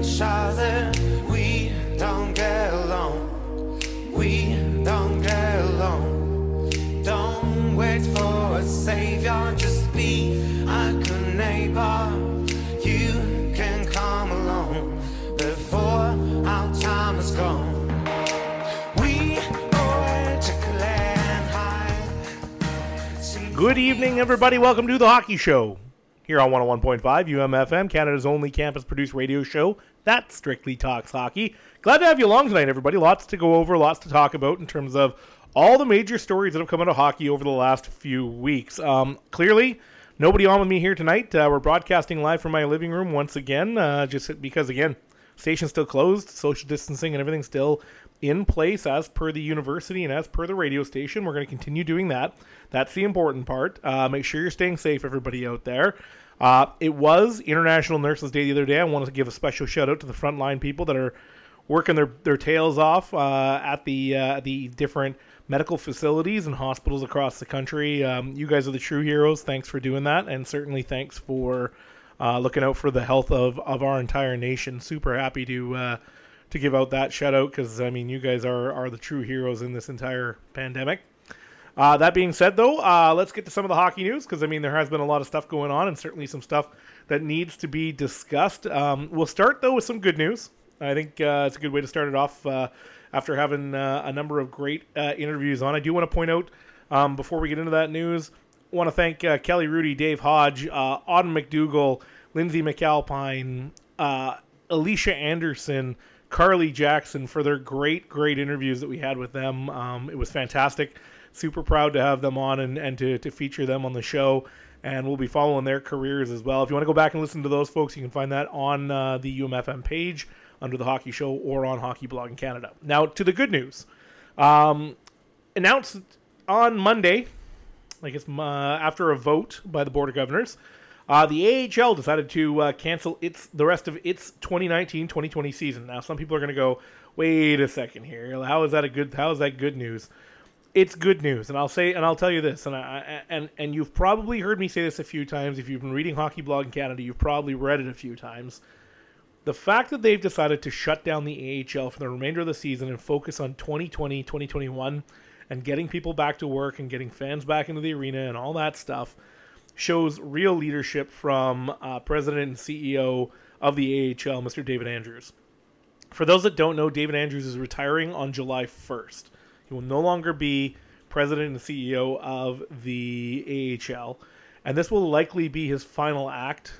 each other. We don't get along. We don't get along. Don't wait for a savior. Just be a good neighbor. You can come along before our time is gone. Good evening, everybody. Welcome to The Hockey Show here on 101.5 UMFM, Canada's only campus-produced radio show that strictly talks hockey. Glad to have you along tonight, everybody. Lots to go over, lots to talk about in terms of all the major stories that have come out of hockey over the last few weeks. Clearly, nobody on with me here tonight. We're broadcasting live from my living room once again, just because, again, station's still closed, social distancing and everything's still in place as per the university and as per the radio station. We're going to continue doing that. That's the important part. Make sure you're staying safe, everybody out there. It was International Nurses Day the other day. I want to give a special shout out to the frontline people that are working their tails off at the different medical facilities and hospitals across the country. You guys are the true heroes. Thanks for doing that, and certainly thanks for looking out for the health of our entire nation. Super happy to give out that shout out because, I mean, you guys are the true heroes in this entire pandemic. That being said, though, let's get to some of the hockey news because, I mean, there has been a lot of stuff going on and certainly some stuff that needs to be discussed. We'll start, though, with some good news. I think it's a good way to start it off after having a number of great interviews on. I do want to point out, before we get into that news, I want to thank Kelly Rudy, Dave Hodge, Auden McDougall, Lindsay McAlpine, Alicia Anderson, Carly Jackson for their great interviews that we had with them. It was fantastic. Super proud to have them on and to feature them on the show. And we'll be following their careers as well. If you want to go back and listen to those folks, you can find that on the UMFM page under The Hockey Show or on Hockey Blog in Canada. Now, to the good news. Announced on Monday, I guess after a vote by the Board of Governors, the AHL decided to cancel the rest of its 2019-2020 season. Now, some people are going to go, wait a second here. How is that good news? It's good news, and I'll tell you this, and you've probably heard me say this a few times. If you've been reading Hockey Blog in Canada, you've probably read it a few times. The fact that they've decided to shut down the AHL for the remainder of the season and focus on 2020, 2021, and getting people back to work and getting fans back into the arena and all that stuff shows real leadership from President and CEO of the AHL, Mr. David Andrews. For those that don't know, David Andrews is retiring on July 1st. He will no longer be President and CEO of the AHL, and this will likely be his final act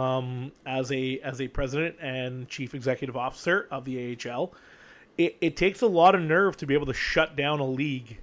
as a President and Chief Executive Officer of the AHL. It takes a lot of nerve to be able to shut down a league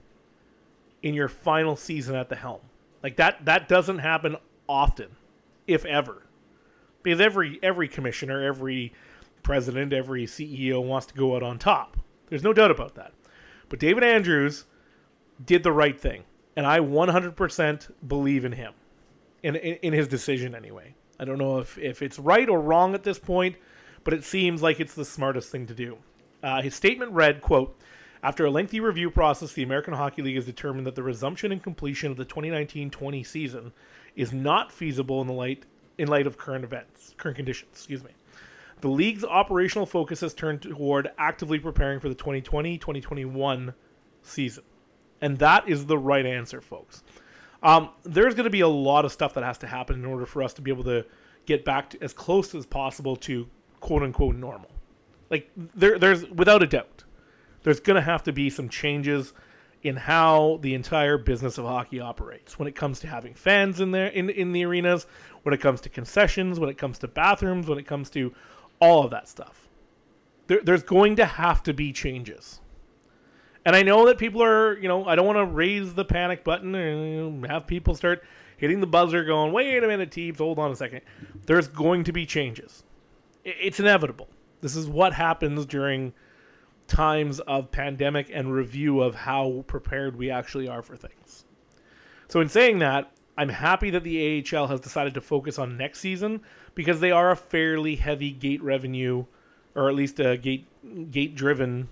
in your final season at the helm. Like that doesn't happen often, if ever. Because every commissioner, every president, every CEO wants to go out on top. There's no doubt about that. But David Andrews did the right thing. And I 100% believe in him. In his decision anyway. I don't know if it's right or wrong at this point, but it seems like it's the smartest thing to do. His statement read, quote, "After a lengthy review process, the American Hockey League has determined that the resumption and completion of the 2019-20 season is not feasible in light of current conditions. The league's operational focus has turned toward actively preparing for the 2020-2021 season." And that is the right answer, folks. There's going to be a lot of stuff that has to happen in order for us to be able to get back to as close as possible to quote-unquote normal. Like, there's without a doubt. There's going to have to be some changes in how the entire business of hockey operates when it comes to having fans in there in the arenas, when it comes to concessions, when it comes to bathrooms, when it comes to all of that stuff. There's going to have to be changes. And I know that people are, I don't want to raise the panic button and have people start hitting the buzzer going, wait a minute, Teebs, hold on a second. There's going to be changes. It's inevitable. This is what happens during times of pandemic and review of how prepared we actually are for things. So in saying that, I'm happy that the AHL has decided to focus on next season because they are a fairly heavy gate revenue, or at least a gate-driven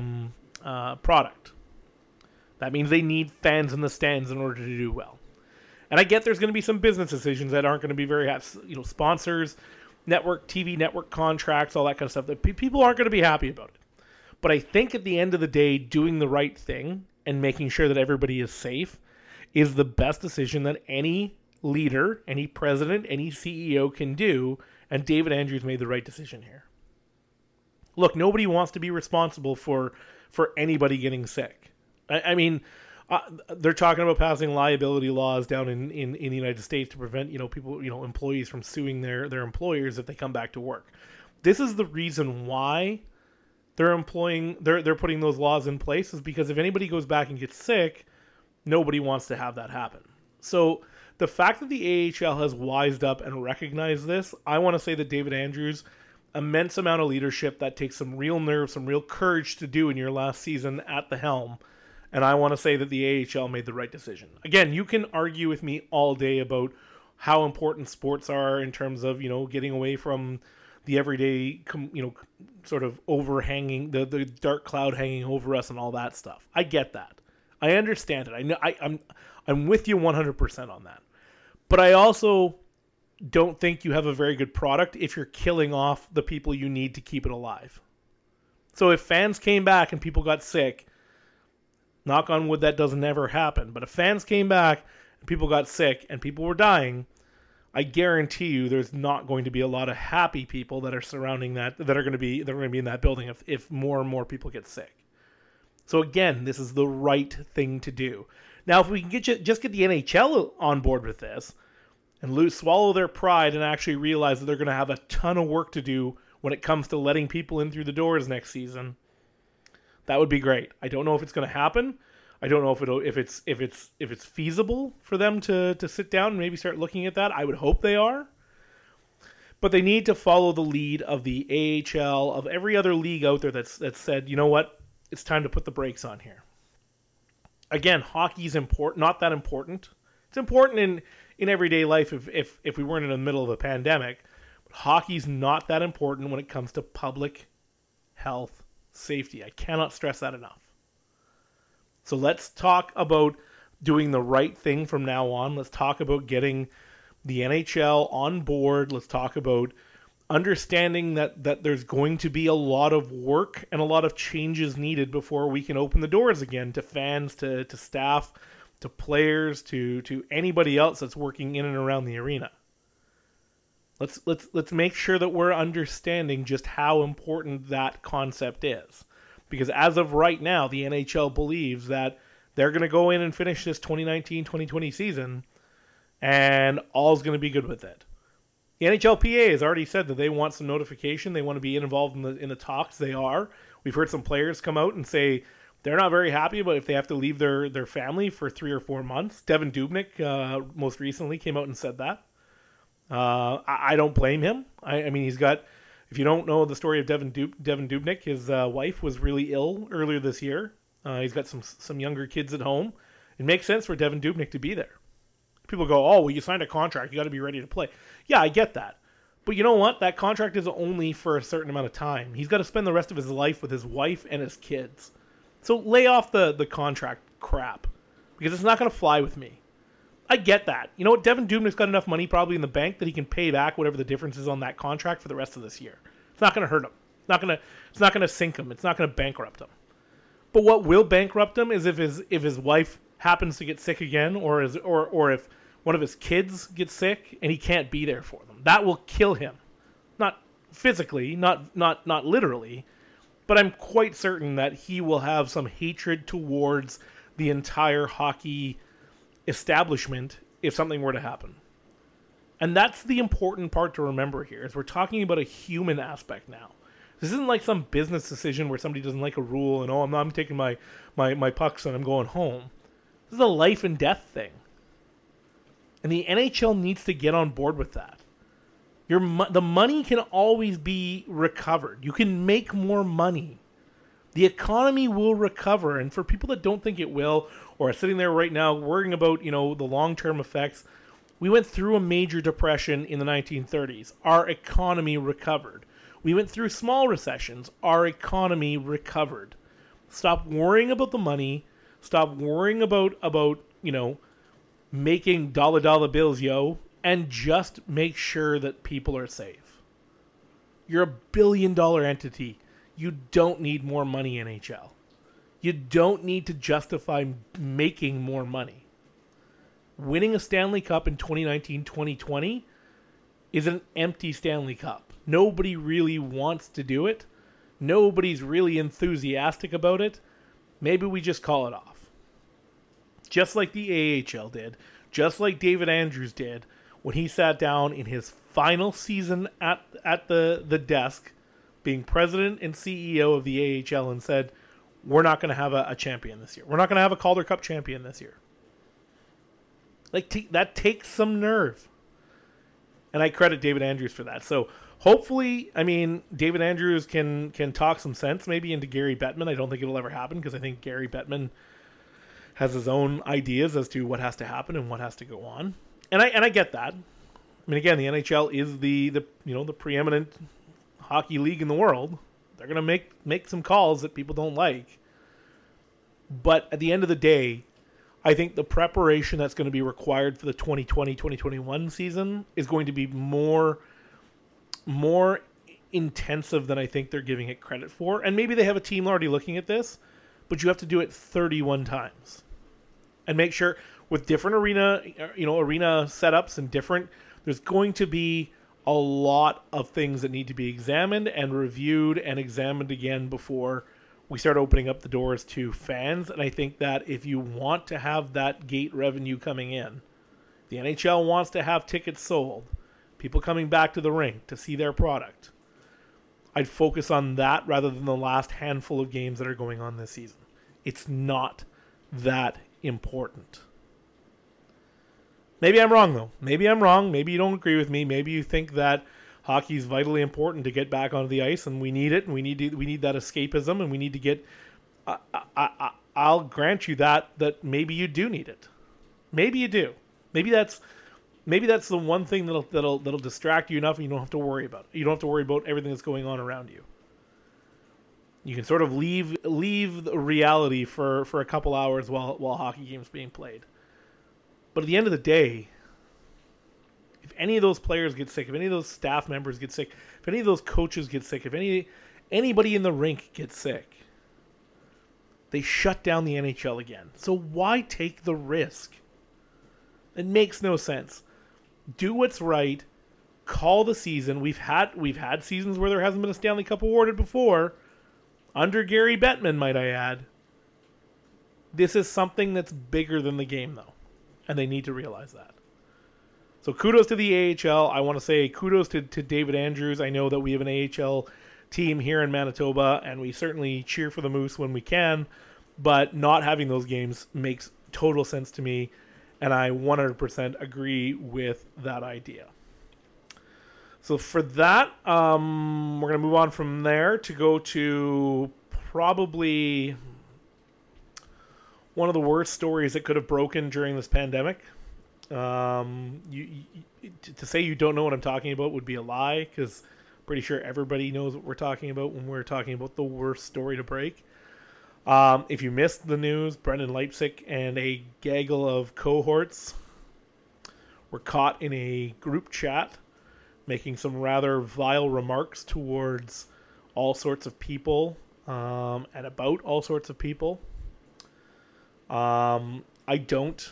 product. That means they need fans in the stands in order to do well. And I get there's going to be some business decisions that aren't going to be very, sponsors. TV network contracts, all that kind of stuff. That people aren't going to be happy about it. But I think at the end of the day, doing the right thing and making sure that everybody is safe is the best decision that any leader, any president, any CEO can do. And David Andrews made the right decision here. Look, nobody wants to be responsible for anybody getting sick. I mean, they're talking about passing liability laws down in the United States to prevent, people, employees from suing their employers if they come back to work. This is the reason why they're putting those laws in place, is because if anybody goes back and gets sick, nobody wants to have that happen. So the fact that the AHL has wised up and recognized this, I want to say that David Andrews, immense amount of leadership that takes some real nerve, some real courage to do in your last season at the helm. And I want to say that the AHL made the right decision. Again, you can argue with me all day about how important sports are in terms of, getting away from the everyday, sort of overhanging, the dark cloud hanging over us and all that stuff. I get that. I understand it. I know I'm with you 100% on that. But I also don't think you have a very good product if you're killing off the people you need to keep it alive. So if fans came back and people got sick, knock on wood, that doesn't ever happen. But if fans came back and people got sick and people were dying, I guarantee you there's not going to be a lot of happy people that are surrounding that are going to be in that building if more and more people get sick. So again, this is the right thing to do. Now, if we can just get the NHL on board with this and swallow their pride and actually realize that they're going to have a ton of work to do when it comes to letting people in through the doors next season, that would be great. I don't know if it's going to happen. I don't know if it's feasible for them to sit down and maybe start looking at that. I would hope they are. But they need to follow the lead of the AHL, of every other league out there that's said, you know what, it's time to put the brakes on here. Again, hockey's important, not that important. It's important in everyday life if we weren't in the middle of a pandemic. But hockey's not that important when it comes to public health safety. I cannot stress that enough. So let's talk about doing the right thing from now on. Let's talk about getting the NHL on board. Let's talk about understanding that there's going to be a lot of work and a lot of changes needed before we can open the doors again to fans, to staff, to players, to anybody else that's working in and around the arena. Let's make sure that we're understanding just how important that concept is. Because as of right now, the NHL believes that they're going to go in and finish this 2019-2020 season and all's going to be good with it. The NHLPA has already said that they want some notification. They want to be involved in the talks. They are. We've heard some players come out and say they're not very happy about if they have to leave their family for 3 or 4 months. Devan Dubnyk most recently came out and said that. I don't blame him. I mean, he's got... If you don't know the story of Devan Dubnyk, his wife was really ill earlier this year. He's got some younger kids at home. It makes sense for Devan Dubnyk to be there. People go, oh, well, you signed a contract. You got to be ready to play. Yeah, I get that. But you know what? That contract is only for a certain amount of time. He's got to spend the rest of his life with his wife and his kids. So lay off the contract crap, because it's not going to fly with me. I get that. You know what? Devan Dubnyk's got enough money probably in the bank that he can pay back whatever the difference is on that contract for the rest of this year. It's not going to hurt him. It's not going to sink him. It's not going to bankrupt him. But what will bankrupt him is if his wife happens to get sick again, or if one of his kids gets sick and he can't be there for them. That will kill him. Not physically, not literally, but I'm quite certain that he will have some hatred towards the entire hockey establishment if something were to happen. And that's the important part to remember here, is we're talking about a human aspect now. This isn't like some business decision where somebody doesn't like a rule and, I'm taking my pucks and I'm going home. This is a life and death thing. And the NHL needs to get on board with that. The money can always be recovered. You can make more money. The economy will recover. And for people that don't think it will, or are sitting there right now worrying about, the long-term effects, we went through a major depression in the 1930s. Our economy recovered. We went through small recessions. Our economy recovered. Stop worrying about the money. Stop worrying about making dollar bills, and just make sure that people are safe. You're a billion-dollar entity. You don't need more money, NHL. You don't need to justify making more money. Winning a Stanley Cup in 2019-2020 is an empty Stanley Cup. Nobody really wants to do it. Nobody's really enthusiastic about it. Maybe we just call it off. Just like the AHL did. Just like David Andrews did when he sat down in his final season at the desk, being president and CEO of the AHL, and said, we're not going to have a champion this year. We're not going to have a Calder Cup champion this year. Like, that takes some nerve. And I credit David Andrews for that. So hopefully, I mean, David Andrews can talk some sense maybe into Gary Bettman. I don't think it'll ever happen because I think Gary Bettman has his own ideas as to what has to happen and what has to go on. And I get that. I mean, again, the NHL is the preeminent hockey league in the world. They're going to make some calls that people don't like. But at the end of the day, I think the preparation that's going to be required for the 2020-2021 season is going to be more intensive than I think they're giving it credit for. And maybe they have a team already looking at this, but you have to do it 31 times. And make sure with different arena setups and there's going to be a lot of things that need to be examined and reviewed and examined again before we start opening up the doors to fans. And I think that if you want to have that gate revenue coming in, the NHL wants to have tickets sold, people coming back to the rink to see their product, I'd focus on that rather than the last handful of games that are going on this season. It's not that important. Maybe I'm wrong, though. Maybe I'm wrong. Maybe you don't agree with me. Maybe you think that hockey is vitally important to get back onto the ice, and we need it, and we need that escapism, and we need to get. I'll grant you that maybe you do need it. Maybe you do. Maybe that's the one thing that'll distract you enough, and you don't have to worry about it. You don't have to worry about everything that's going on around you. You can sort of leave the reality for a couple hours while hockey games being played. But at the end of the day, if any of those players get sick, if any of those staff members get sick, if any of those coaches get sick, if anybody in the rink gets sick, they shut down the NHL again. So why take the risk? It makes no sense. Do what's right. Call the season. We've had seasons where there hasn't been a Stanley Cup awarded before. Under Gary Bettman, might I add. This is something that's bigger than the game, though. And they need to realize that. So kudos to the AHL. I want to say kudos to David Andrews. I know that we have an AHL team here in Manitoba, and we certainly cheer for the Moose when we can. But not having those games makes total sense to me, and I 100% agree with that idea. So for that, we're going to move on from there to go to probably one of the worst stories that could have broken during this pandemic. To say you don't know what I'm talking about would be a lie, because I'm pretty sure everybody knows what we're talking about when we're talking about the worst story to break. If you missed the news, Brendan Leipsic and a gaggle of cohorts were caught in a group chat making some rather vile remarks towards all sorts of people and about all sorts of people. I don't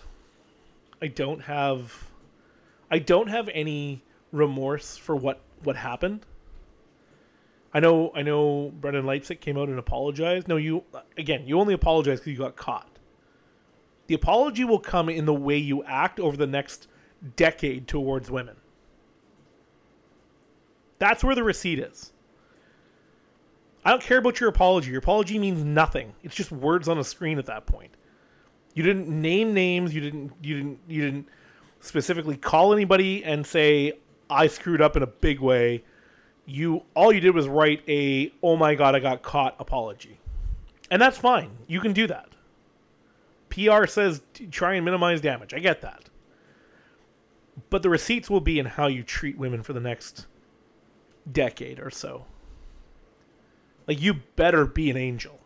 have any remorse for what happened. I know Brendan Leipsic came out and apologized. No, you only apologize because you got caught. The apology will come in the way you act over the next decade towards women. That's where the receipt is. I don't care about your apology. Your apology means nothing. It's just words on a screen at that point. You didn't name names. You didn't specifically call anybody and say, I screwed up in a big way. All you did was write a, oh my God, I got caught apology. And that's fine. You can do that. PR says try and minimize damage. I get that. But the receipts will be in how you treat women for the next decade or so. Like, you better be an angel.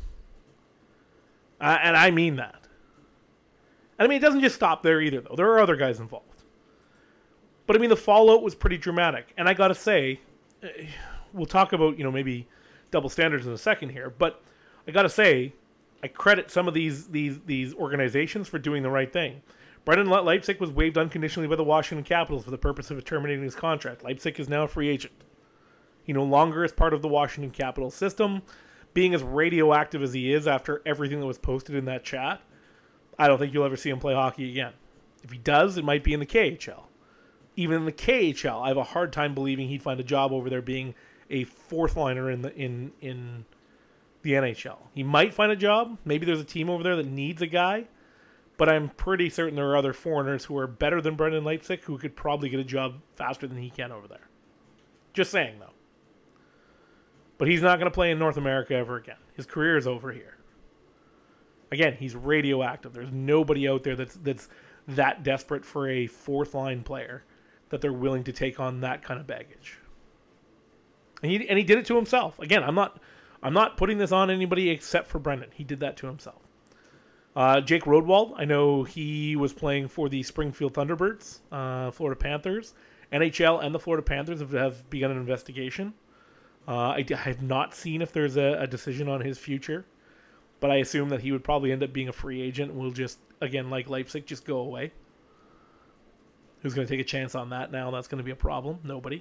And I mean that. And I mean, it doesn't just stop there either, though. There are other guys involved. But I mean, the fallout was pretty dramatic. And I gotta say, we'll talk about maybe double standards in a second here, but I gotta say, I credit some of these organizations for doing the right thing. Brendan Leipsic was waived unconditionally by the Washington Capitals for the purpose of terminating his contract. Leipsic is now a free agent. He no longer is part of the Washington Capitals system. Being as radioactive as he is after everything that was posted in that chat, I don't think you'll ever see him play hockey again. If he does, it might be in the KHL. Even in the KHL, I have a hard time believing he'd find a job over there being a fourth liner in the NHL. He might find a job. Maybe there's a team over there that needs a guy. But I'm pretty certain there are other foreigners who are better than Brendan Leipsic who could probably get a job faster than he can over there. Just saying, though. But he's not going to play in North America ever again. His career is over here. Again, he's radioactive. There's nobody out there that's that desperate for a fourth-line player that they're willing to take on that kind of baggage. And he did it to himself. Again, I'm not putting this on anybody except for Brendan. He did that to himself. Jake Rodwald, I know he was playing for the Springfield Thunderbirds, Florida Panthers. NHL and the Florida Panthers have begun an investigation. I have not seen if there's a decision on his future, but I assume that he would probably end up being a free agent and will just, again, like Leipsic, just go away. Who's going to take a chance on that now? That's going to be a problem. Nobody.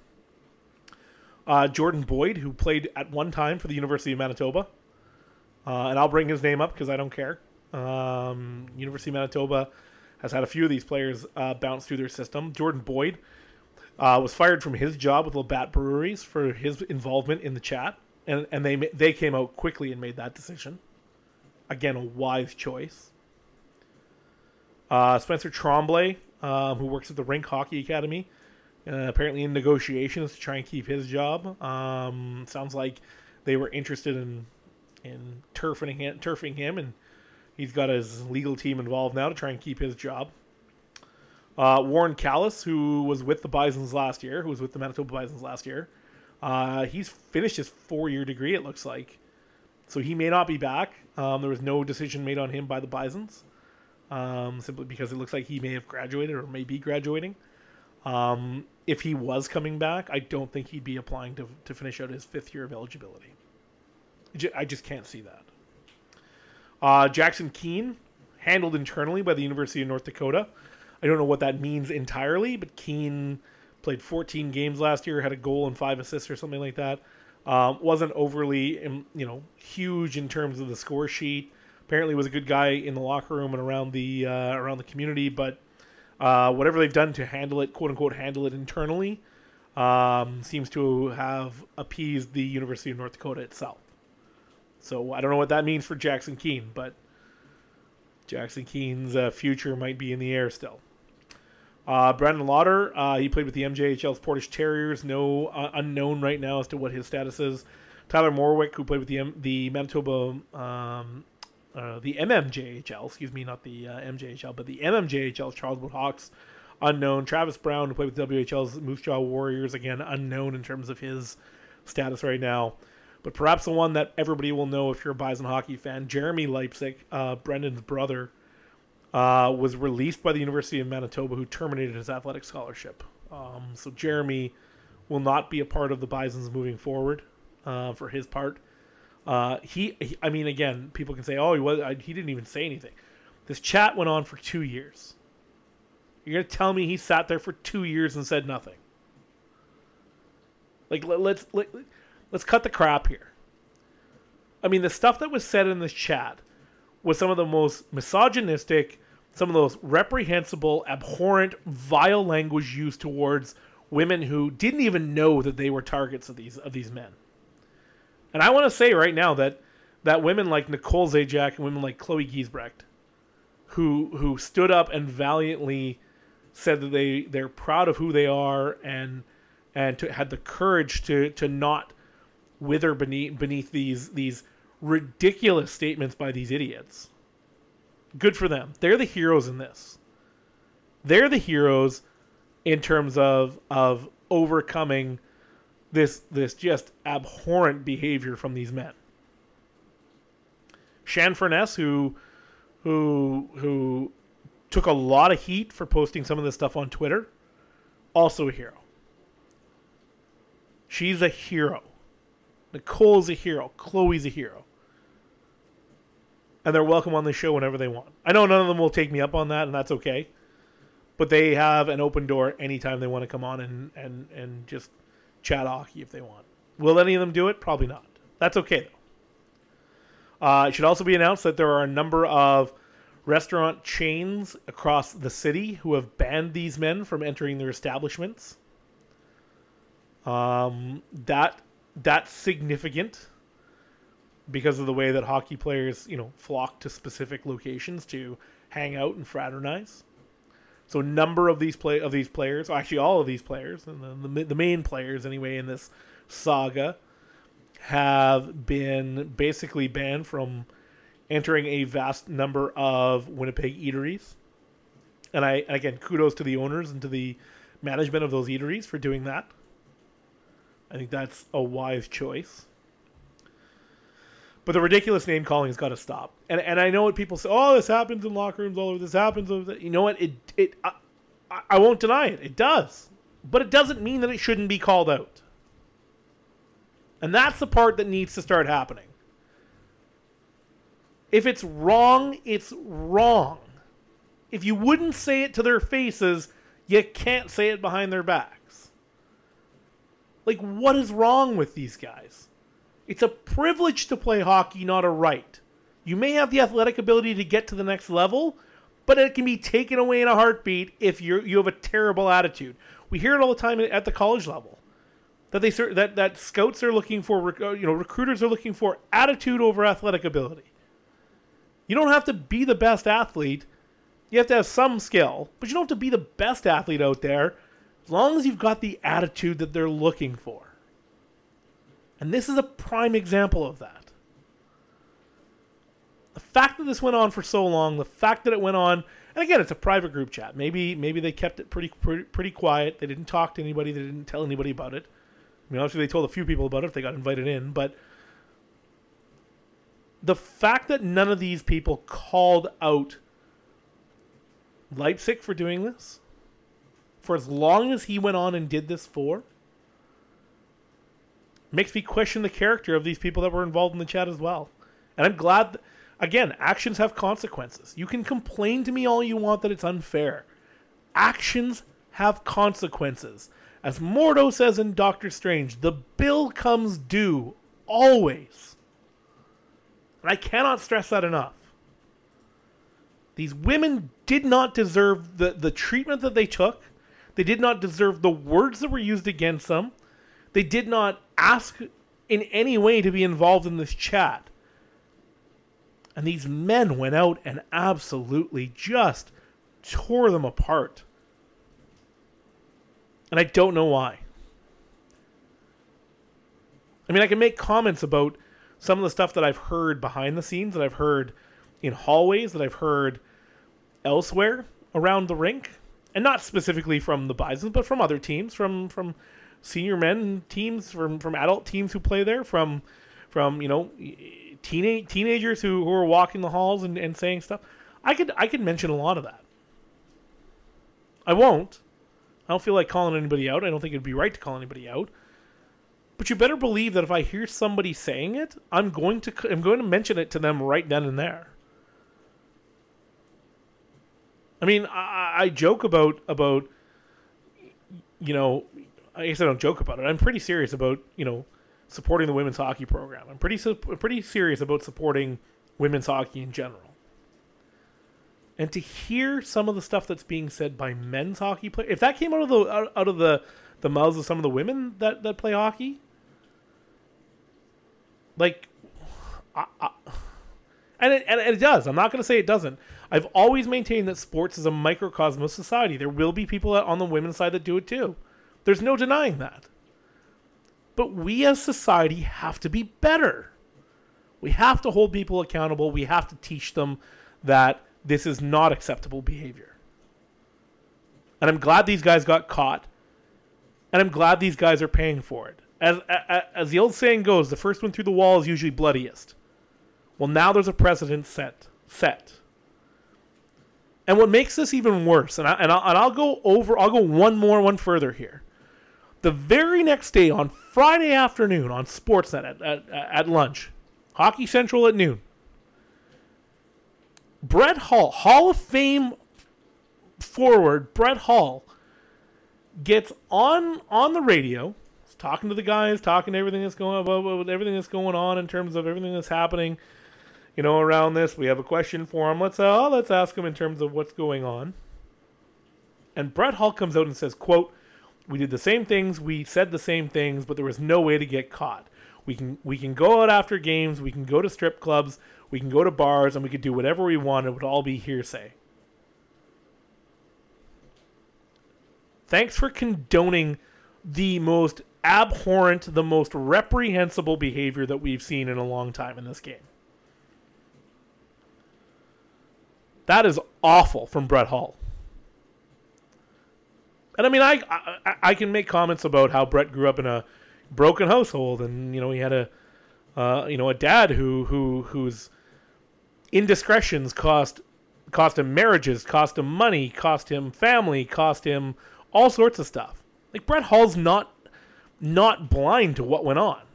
Jordan Boyd, who played at one time for the University of Manitoba. And I'll bring his name up because I don't care. University of Manitoba has had a few of these players bounce through their system. Jordan Boyd was fired from his job with Labatt Breweries for his involvement in the chat. And they came out quickly and made that decision. Again, a wise choice. Spencer Tremblay, who works at the Rink Hockey Academy, apparently in negotiations to try and keep his job. Sounds like they were interested in turfing him, and he's got his legal team involved now to try and keep his job. Warren Callis, who was with the Bisons last year, who was with the Manitoba Bisons last year, he's finished his 4-year degree, it looks like. So he may not be back. There was no decision made on him by the Bisons, simply because it looks like he may have graduated or may be graduating. If he was coming back, I don't think he'd be applying to finish out his 5th year of eligibility. I just can't see that. Jackson Keene, handled internally by the University of North Dakota. I don't know what that means entirely, but Keene played 14 games last year, had a goal and 5 assists or something like that. Wasn't overly, huge in terms of the score sheet. Apparently was a good guy in the locker room and around the community, but whatever they've done to handle it, quote unquote, handle it internally, seems to have appeased the University of North Dakota itself. So I don't know what that means for Jackson Keene, but Jackson Keene's future might be in the air still. Brandon Lauder, he played with the MJHL's Portage Terriers. No unknown right now as to what his status is. Tyler Morwick, who played with the Manitoba, the MMJHL, excuse me, not the MJHL, but the MMJHL's Charleswood Hawks, unknown. Travis Brown, who played with WHL's Moose Jaw Warriors, again, unknown in terms of his status right now. But perhaps the one that everybody will know if you're a Bison hockey fan, Jeremy Leipsic, Brendan's brother, was released by the University of Manitoba, who terminated his athletic scholarship. So Jeremy will not be a part of the Bisons moving forward for his part. Again, people can say, he didn't even say anything. This chat went on for 2 years. You're going to tell me he sat there for 2 years and said nothing? Let's cut the crap here. I mean, the stuff that was said in this chat was some of the most misogynistic, some of the most reprehensible, abhorrent, vile language used towards women who didn't even know that they were targets of these men. And I want to say right now that women like Nicole Zajac and women like Chloe Giesbrecht, who stood up and valiantly said that they're proud of who they are and had the courage to not wither beneath these ridiculous statements by these idiots. Good for them. They're the heroes in this. They're the heroes in terms of overcoming this just abhorrent behavior from these men. Shan Furness, who took a lot of heat for posting some of this stuff on Twitter, also a hero. She's a hero. Nicole's a hero. Chloe's a hero. And they're welcome on the show whenever they want. I know none of them will take me up on that, and that's okay. But they have an open door anytime they want to come on and just chat hockey if they want. Will any of them do it? Probably not. That's okay, though. It should also be announced that there are a number of restaurant chains across the city who have banned these men from entering their establishments. That's significant because of the way that hockey players, flock to specific locations to hang out and fraternize. So a number of these players, actually all of these players, and the main players anyway in this saga, have been basically banned from entering a vast number of Winnipeg eateries. And again, kudos to the owners and to the management of those eateries for doing that. I think that's a wise choice. But the ridiculous name calling has got to stop. And I know what people say, this happens in locker rooms all over, this happens over there. You know what? I won't deny it. It does. But it doesn't mean that it shouldn't be called out. And that's the part that needs to start happening. If it's wrong, it's wrong. If you wouldn't say it to their faces, you can't say it behind their backs. Like, what is wrong with these guys? It's a privilege to play hockey, not a right. You may have the athletic ability to get to the next level, but it can be taken away in a heartbeat if you have a terrible attitude. We hear it all the time at the college level. That scouts are looking for, recruiters are looking for attitude over athletic ability. You don't have to be the best athlete. You have to have some skill, but you don't have to be the best athlete out there as long as you've got the attitude that they're looking for. And this is a prime example of that. The fact that this went on for so long, the fact that it went on, and again, it's a private group chat. Maybe they kept it pretty quiet. They didn't talk to anybody. They didn't tell anybody about it. I mean, obviously they told a few people about it if they got invited in, but the fact that none of these people called out Leipzig for doing this, for as long as he went on and did this for, makes me question the character of these people that were involved in the chat as well. And I'm glad, again, actions have consequences. You can complain to me all you want that it's unfair. Actions have consequences. As Mordo says in Doctor Strange, the bill comes due, always. And I cannot stress that enough. These women did not deserve the treatment that they took. They did not deserve the words that were used against them. They did not ask in any way to be involved in this chat. And these men went out and absolutely just tore them apart. And I don't know why. I mean, I can make comments about some of the stuff that I've heard behind the scenes, that I've heard in hallways, that I've heard elsewhere around the rink. And not specifically from the Bisons, but from other teams, from senior men teams, from adult teams who play there, from teenagers who are walking the halls and saying stuff. I could mention a lot of that. I won't. I don't feel like calling anybody out. I don't think it'd be right to call anybody out. But you better believe that if I hear somebody saying it, I'm going to mention it to them right then and there. I mean, I joke about I guess I don't joke about it. I'm pretty serious about, supporting the women's hockey program. I'm pretty serious about supporting women's hockey in general. And to hear some of the stuff that's being said by men's hockey players, if that came out of the mouths of some of the women that play hockey, like, and it does. I'm not going to say it doesn't. I've always maintained that sports is a microcosm of society. There will be people on the women's side that do it too. There's no denying that. But we as society have to be better. We have to hold people accountable. We have to teach them that this is not acceptable behavior. And I'm glad these guys got caught. And I'm glad these guys are paying for it. As the old saying goes, the first one through the wall is usually bloodiest. Well, now there's a precedent set. And what makes this even worse, and I'll go one further here. The very next day, on Friday afternoon, on Sportsnet at lunch, Hockey Central at noon, Brett Hull, Hall of Fame forward Brett Hull, gets on the radio, talking to the guys, talking to everything that's going on in terms of everything that's happening, around this. We have a question for him. Let's ask him in terms of what's going on. And Brett Hull comes out and says, quote, "We did the same things, we said the same things, but there was no way to get caught. We can go out after games, we can go to strip clubs, we can go to bars, and we could do whatever we want. It would all be hearsay." Thanks for condoning the most abhorrent, the most reprehensible behavior that we've seen in a long time in this game. That is awful from Brett Hull. And I mean, I can make comments about how Brett grew up in a broken household, and he had a dad whose indiscretions cost him marriages, cost him money, cost him family, cost him all sorts of stuff. Like, Brett Hull's not blind to what went on.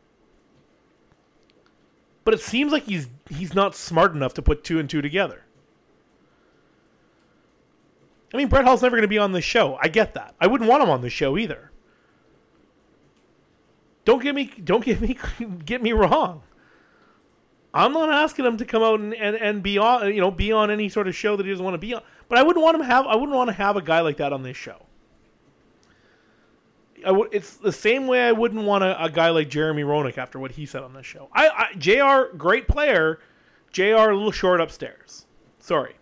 But it seems like he's not smart enough to put two and two together. I mean, Brett Hull's never going to be on this show. I get that. I wouldn't want him on this show either. Don't get me wrong. I'm not asking him to come out and be on any sort of show that he doesn't want to be on. But I wouldn't want to have a guy like that on this show. It's the same way I wouldn't want a guy like Jeremy Roenick after what he said on this show. JR, great player. JR, a little short upstairs. Sorry.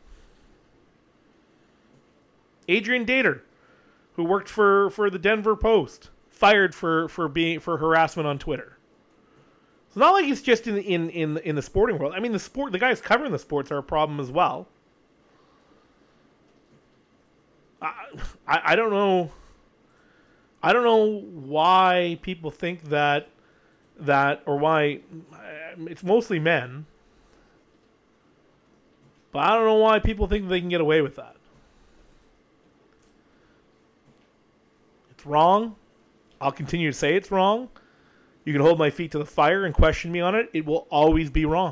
Adrian Dater, who worked for the Denver Post, fired for harassment on Twitter. It's not like it's just in the sporting world. I mean, the guys covering the sports are a problem as well. I don't know. I don't know why people think that or why it's mostly men. But I don't know why people think they can get away with that. It's wrong. I'll continue to say it's wrong. You can hold my feet to the fire and question me on it. It will always be wrong.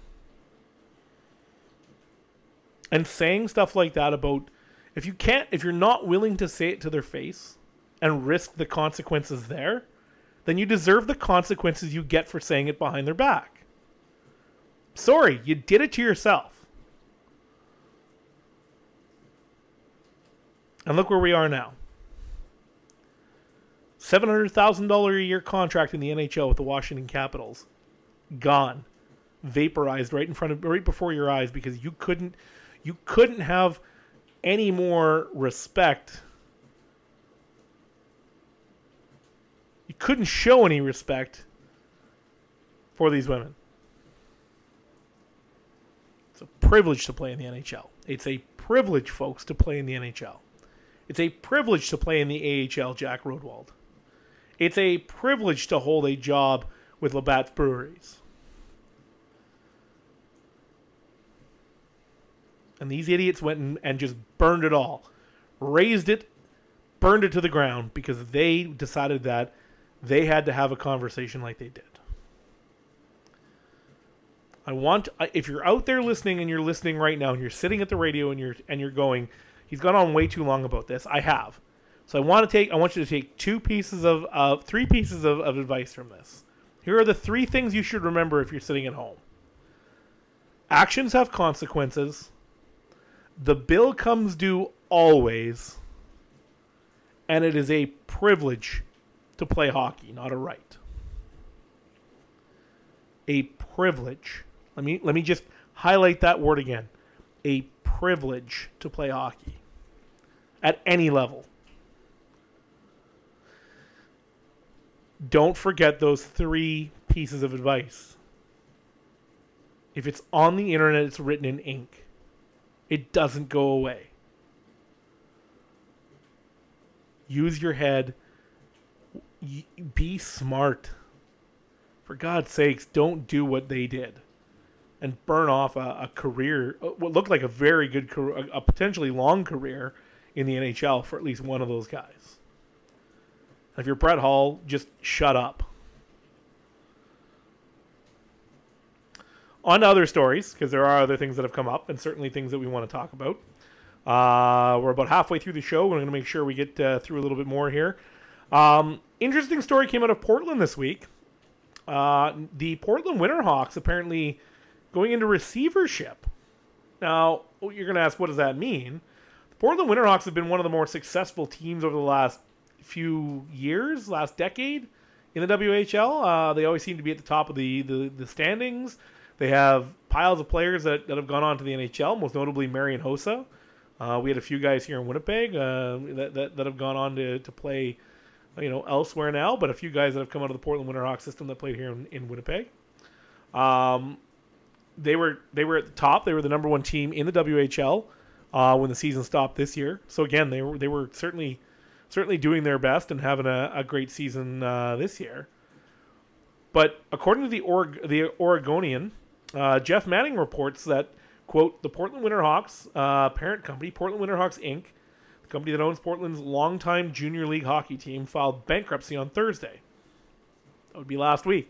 And saying stuff like that about, if you're not willing to say it to their face and risk the consequences there, then you deserve the consequences you get for saying it behind their back. Sorry, you did it to yourself. And look where we are now. $700,000 a year contract in the NHL with the Washington Capitals. Gone. Vaporized right before your eyes because you couldn't have any more respect. You couldn't show any respect for these women. It's a privilege to play in the NHL. It's a privilege, folks, to play in the NHL. It's a privilege to play in the AHL, Jack Rodwald. It's a privilege to hold a job with Labatt's Breweries. And these idiots went and just burned it all. Razed it, burned it to the ground because they decided that they had to have a conversation like they did. If you're out there listening and you're listening right now and you're sitting at the radio and you're going, he's gone on way too long about this. I have. So I want you to take three pieces of advice from this. Here are the three things you should remember if you're sitting at home. Actions have consequences. The bill comes due always. And it is a privilege to play hockey, not a right. A privilege. Let me just highlight that word again. A privilege to play hockey. At any level. Don't forget those three pieces of advice. If it's on the internet, it's written in ink. It doesn't go away. Use your head. Be smart. For God's sakes, don't do what they did. And burn off a career, what looked like a very good career, a potentially long career in the NHL for at least one of those guys. If you're Brett Hull, just shut up. On to other stories, because there are other things that have come up, and certainly things that we want to talk about. We're about halfway through the show. We're going to make sure we get through a little bit more here. Interesting story came out of Portland this week. The Portland Winterhawks apparently going into receivership. Now, you're going to ask, what does that mean? The Portland Winterhawks have been one of the more successful teams over the last few years, last decade in the WHL. They always seem to be at the top of the standings. They have piles of players that have gone on to the NHL, most notably Marian Hossa. We had a few guys here in Winnipeg that have gone on to play, elsewhere now, but a few guys that have come out of the Portland Winterhawks system that played here in Winnipeg. They were at the top. They were the number one team in the WHL when the season stopped this year. So again, they were certainly doing their best and having a great season this year. But according to the Oregonian, Jeff Manning reports that, quote, the Portland Winterhawks parent company, Portland Winterhawks Inc., the company that owns Portland's longtime junior league hockey team, filed bankruptcy on Thursday. That would be last week.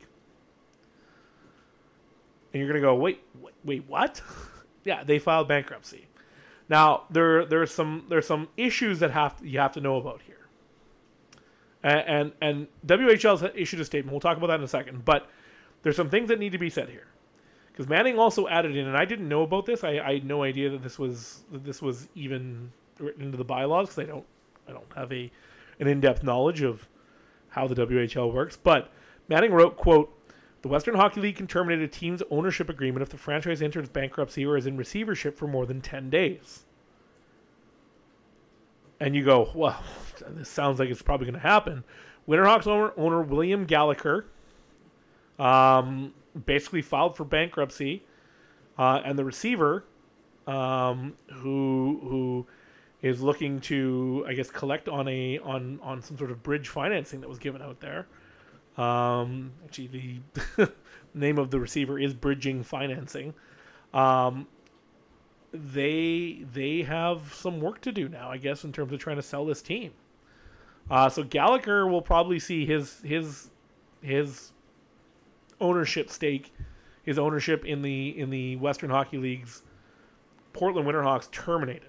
And you're going to go, wait, what? Yeah, they filed bankruptcy. Now, there's some issues that you have to know about here. And WHL has issued a statement. We'll talk about that in a second. But there's some things that need to be said here. Because Manning also added in, and I didn't know about this. I had no idea that this was even written into the bylaws, because I don't have an in-depth knowledge of how the WHL works. But Manning wrote, quote, the Western Hockey League can terminate a team's ownership agreement if the franchise enters bankruptcy or is in receivership for more than 10 days. And you go, well, this sounds like it's probably going to happen. Winterhawks owner William Gallagher basically filed for bankruptcy, and the receiver, who is looking to, I guess, collect on some sort of bridge financing that was given out there. Actually, the name of the receiver is Bridging Financing. They have some work to do now, I guess, in terms of trying to sell this team. So Gallagher will probably see his ownership stake, his ownership in the Western Hockey League's Portland Winterhawks terminated.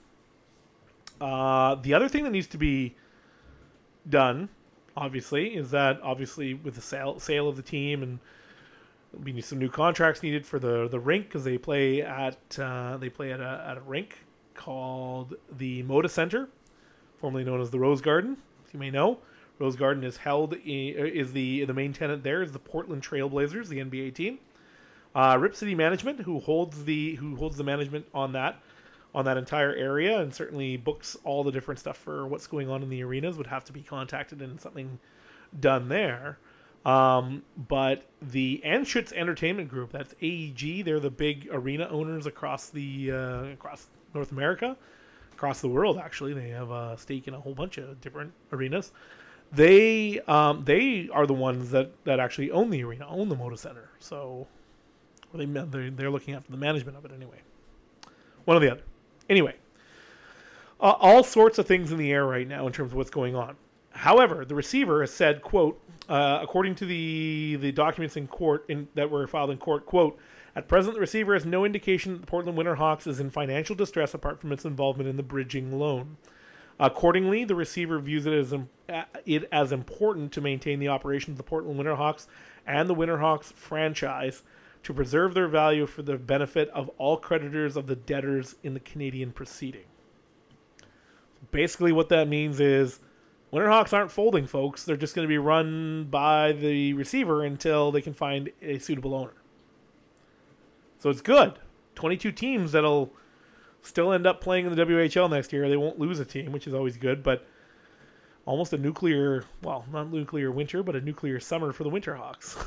The other thing that needs to be done, obviously, is that with the sale of the team, and there'll be some new contracts needed for the rink, because they play at a rink called the Moda Center, formerly known as the Rose Garden. As you may know, Rose Garden is the main tenant there is the Portland Trailblazers, the NBA team. Rip City Management, who holds the management on that entire area and certainly books all the different stuff for what's going on in the arenas, would have to be contacted and something done there. But the Anschutz Entertainment Group, that's AEG, they're the big arena owners across North America, across the world. Actually, they have a stake in a whole bunch of different arenas. They are the ones that actually own the arena, own the Moda Center. So they're looking after the management of it anyway. One or the other. Anyway, all sorts of things in the air right now in terms of what's going on. However, the receiver has said, quote, according to the documents in court that were filed in court, quote, at present, the receiver has no indication that the Portland Winterhawks is in financial distress apart from its involvement in the bridging loan. Accordingly, the receiver views it as important to maintain the operations of the Portland Winterhawks and the Winterhawks franchise to preserve their value for the benefit of all creditors of the debtors in the Canadian proceeding. Basically, what that means is Winterhawks aren't folding, folks. They're just going to be run by the receiver until they can find a suitable owner. So it's good. 22 teams that'll still end up playing in the WHL next year. They won't lose a team, which is always good, but almost a nuclear, well, not nuclear winter, but a nuclear summer for the Winterhawks.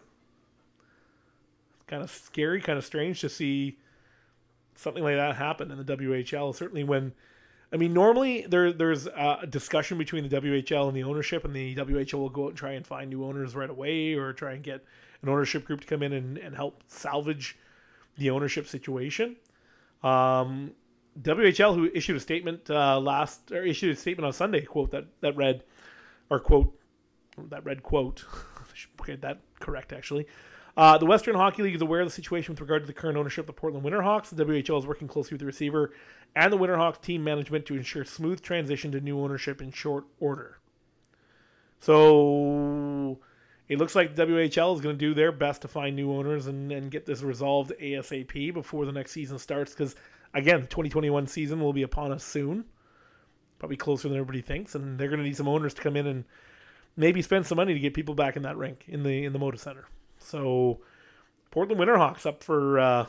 It's kind of scary, kind of strange to see something like that happen in the WHL. Certainly when, I mean, normally there's a discussion between the WHL and the ownership, and the WHL will go out and try and find new owners right away, or try and get an ownership group to come in and help salvage the ownership situation. WHL, who issued a statement on Sunday, quote that read, or quote, that red quote, I should get that correct actually. The Western Hockey League is aware of the situation with regard to the current ownership of the Portland Winterhawks. The WHL is working closely with the receiver and the Winterhawks team management to ensure smooth transition to new ownership in short order. So it looks like the WHL is going to do their best to find new owners and get this resolved ASAP before the next season starts. Because, again, the 2021 season will be upon us soon. Probably closer than everybody thinks. And they're going to need some owners to come in and maybe spend some money to get people back in that rink in the Moda Center. So Portland Winterhawks up for up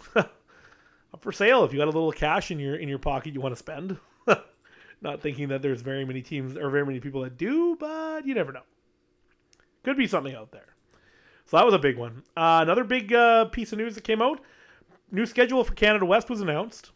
for sale if you got a little cash in your pocket you want to spend. Not thinking that there's very many teams or very many people that do, but you never know. Could be something out there. So that was a big one. Another big piece of news that came out. New schedule for Canada West was announced.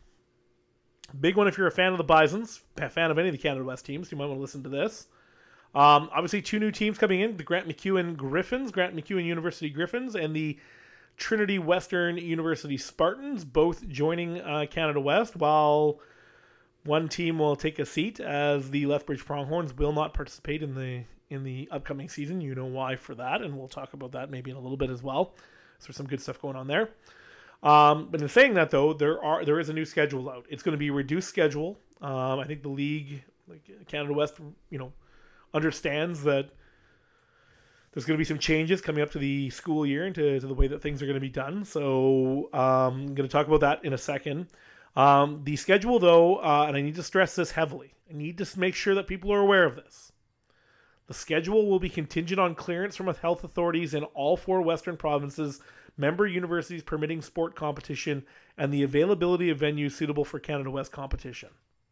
Big one if you're a fan of the Bisons, a fan of any of the Canada West teams. You might want to listen to this. Obviously, two new teams coming in. The Grant MacEwan Griffins, Grant MacEwan University Griffins, and the Trinity Western University Spartans, both joining Canada West, while one team will take a seat as the Lethbridge Pronghorns will not participate in the upcoming season. You know why for that, and we'll talk about that maybe in a little bit as well. So there's some good stuff going on there. But in saying that, though, there is a new schedule out. It's going to be a reduced schedule. I think the league, like Canada West, understands that there's going to be some changes coming up to the school year and to the way that things are going to be done. So I'm going to talk about that in a second. The schedule, though, and I need to stress this heavily. I need to make sure that people are aware of this. The schedule will be contingent on clearance from health authorities in all 4 Western provinces, member universities permitting sport competition, and the availability of venues suitable for Canada West competition.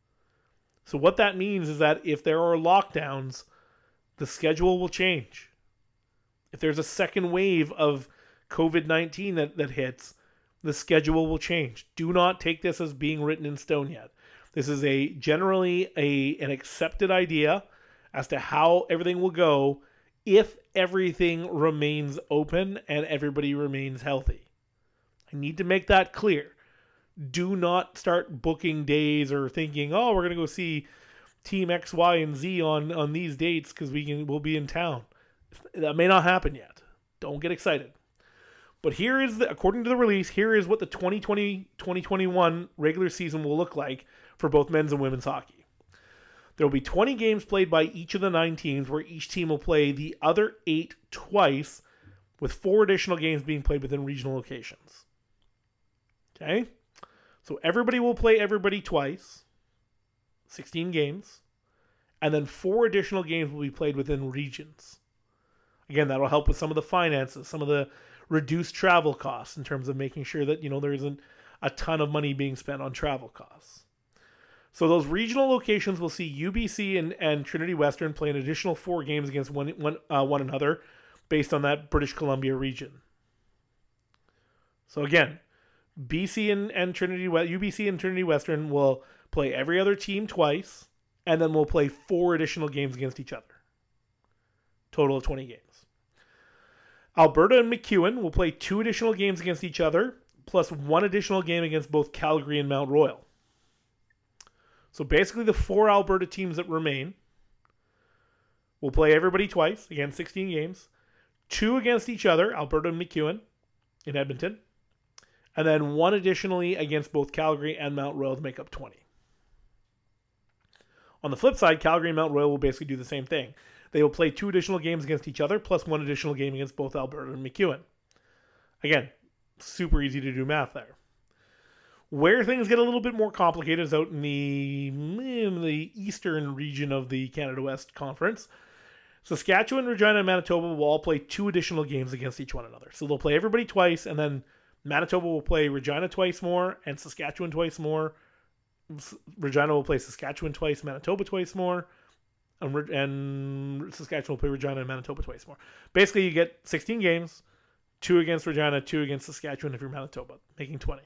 So what that means is that if there are lockdowns, the schedule will change. If there's a second wave of COVID-19 that hits, the schedule will change. Do not take this as being written in stone yet. This is generally an accepted idea as to how everything will go if everything remains open and everybody remains healthy. I need to make that clear. Do not start booking days or thinking, we're going to go see Team X, Y, and Z on these dates because we'll be in town. That may not happen yet. Don't get excited. But according to the release, here is what the 2020-2021 regular season will look like for both men's and women's hockey. There will be 20 games played by each of the 9 teams, where each team will play the other 8 twice, with 4 additional games being played within regional locations. Okay? So everybody will play everybody twice, 16 games, and then 4 additional games will be played within regions. Again, that'll help with some of the finances, some of the reduced travel costs in terms of making sure that, there isn't a ton of money being spent on travel costs. So those regional locations will see UBC and Trinity Western play an additional 4 games against one another based on that British Columbia region. So again, UBC and Trinity Western will play every other team twice, and then we'll play 4 additional games against each other. Total of 20 games. Alberta and MacEwan will play 2 additional games against each other, plus 1 additional game against both Calgary and Mount Royal. So basically the 4 Alberta teams that remain will play everybody twice, again 16 games, 2 against each other, Alberta and MacEwan in Edmonton, and then 1 additionally against both Calgary and Mount Royal to make up 20. On the flip side, Calgary and Mount Royal will basically do the same thing. They will play 2 additional games against each other, plus 1 additional game against both Alberta and MacEwan. Again, super easy to do math there. Where things get a little bit more complicated is out in the eastern region of the Canada West Conference. Saskatchewan, Regina, and Manitoba will all play 2 additional games against each one another. So they'll play everybody twice, and then Manitoba will play Regina twice more, and Saskatchewan twice more. Regina will play Saskatchewan twice, Manitoba twice more. And Saskatchewan will play Regina and Manitoba twice more. Basically, you get 16 games, 2 against Regina, 2 against Saskatchewan if you're Manitoba, making 20.